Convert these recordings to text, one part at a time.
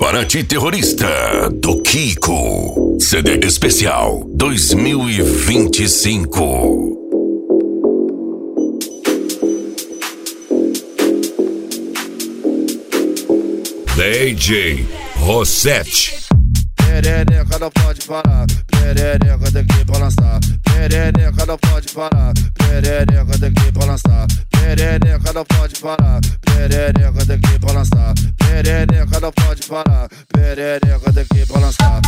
Paraty Terrorista, do Kiko. CD especial 2025. DJ Rossetti. Perereca não pode parar, perereca tem que balançar. Perereca não pode parar, perereca tem que balançar. Perereca não pode parar, perereca tem que balançar. Perereca não pode parar, perereca tem que balançar.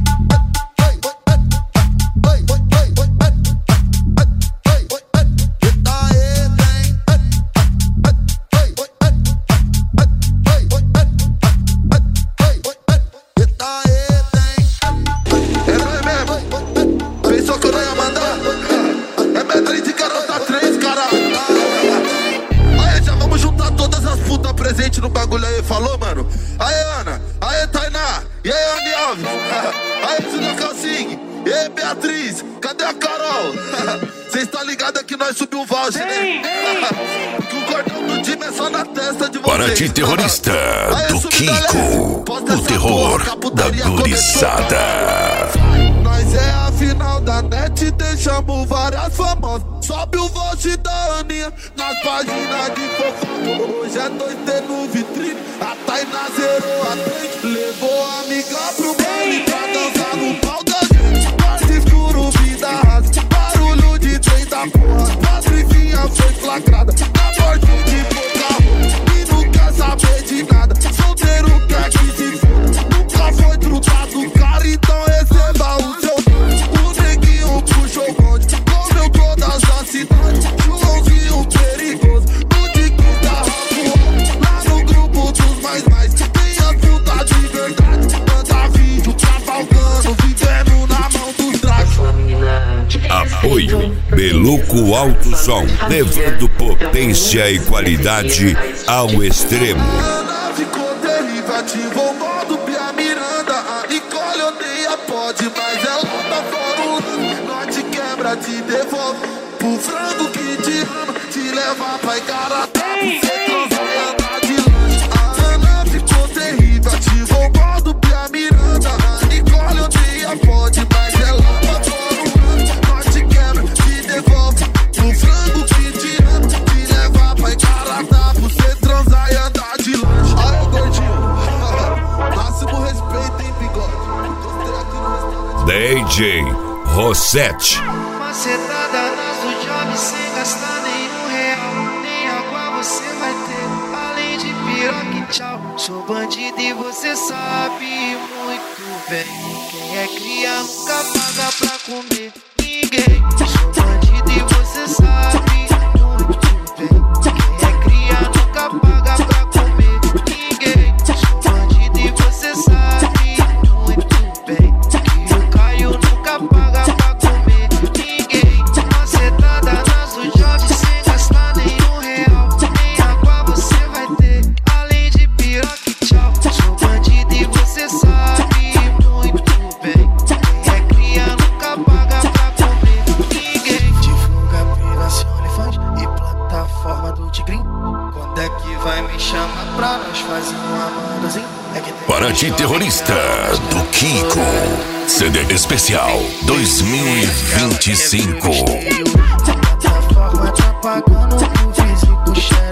No bagulho aí, falou, mano? Aê, Ana, aê, Tainá, e aí, Andy Alves, aê, Julia Calcing, e aí, Beatriz, cadê a Carol? Cês tá ligado que nós subiu o voucher, né? Que o cordão do time é só na testa de vocês. Paraty Terrorista, do Kiko, o terror da gurizada. Nós é a final da net, deixamos várias famosas. Sobe o voucher da Aninha nas páginas de fofoca. Hoje é noite no vitrine, a Tainá zerou a frente. Levou a amiga pro baile pra dançar no pau da gente. Quarto escuro, vida rasa, barulho de trem da porra. Patricinha foi flagrada na morte de pouca roupa. E não quer saber de nada, solteiro quer que se foda. Nunca foi trutado cara, então receba o seu. O neguinho puxou o bonde, comeu todas as cidades. Joãozinho perigoso, no tico da rua. Lá no grupo dos mais, tem a puta de verdade. Manda vídeo cavalgando, vivendo na mão dos dragos. Apoio Beluco Alto Som, levando potência e qualidade ao extremo. Ana ficou terrível, ativou o modo Pia Miranda. A Nicole odeia, pode, mas ela tá fora o norte quebra, te devolve. Pro frango que te ama, te levar pra Igarapá. Você transar e andar de lanche. A Ana ficou terrível, ativou o modo Pia Miranda. A Nicole odeia, pode, mas ela tá fora o norte quebra, te devolve. Pro frango que te ama, te levar pra Igarapá. Você transar e andar de lanche. Aí, gordinho, máximo respeito, hein, bigode. Gostei aqui no restaurante. DJ Rossetti. Macetada nas do job sem gastar nenhum real. Nem água você vai ter, além de piroca e tchau. Sou bandido e você sabe muito bem. Quem é cria nunca paga pra comer ninguém. Sou bandido e você sabe muito bem. Quem é cria nunca paga pra comer ninguém. Sou bandido e você sabe muito bem. Que o Caio nunca paga pra comer ninguém. Macetada nas do job sem gastar nenhum real. Nem água você vai ter, além de piroca e tchau. Sou bandido e você sabe muito bem. Quem é cria nunca paga pra comer ninguém. Divulga Operação Elefante e plataforma do Tigrinho. Quando é que vai me chamar pra nós fazer um amandozinho? É que tem Paraty Terrorista, do Kiko, CD especial 2025. plataforma tá pagando pro físico chefe.